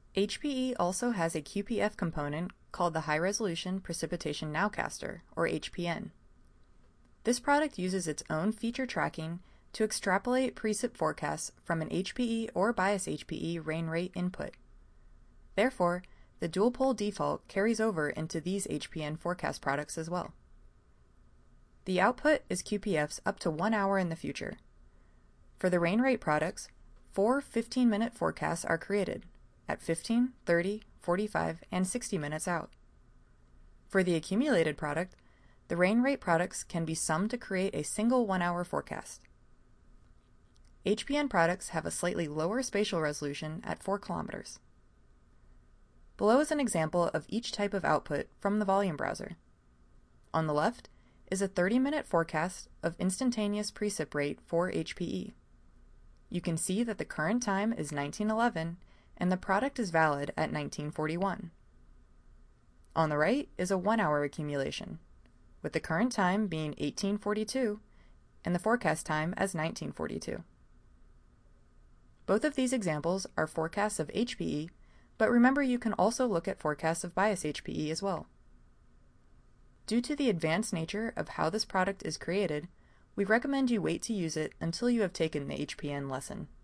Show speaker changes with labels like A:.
A: HPE also has a QPF component called the High Resolution Precipitation Nowcaster, or HPN. This product uses its own feature tracking to extrapolate precip forecasts from an HPE or bias HPE rain rate input. Therefore, the dual pole default carries over into these HPN forecast products as well. The output is QPFs up to 1 hour in the future. For the rain rate products, 4 15-minute forecasts are created at 15, 30, 45, and 60 minutes out. For the accumulated product, the rain rate products can be summed to create a single 1-hour forecast. HPN products have a slightly lower spatial resolution at 4 kilometers. Below is an example of each type of output from the volume browser. On the left is a 30-minute forecast of instantaneous precip rate for HPE. You can see that the current time is 1911 and the product is valid at 1941. On the right is a 1-hour accumulation, with the current time being 1842 and the forecast time as 1942. Both of these examples are forecasts of HPE, but remember you can also look at forecasts of bias HPE as well. Due to the advanced nature of how this product is created, we recommend you wait to use it until you have taken the HPN lesson.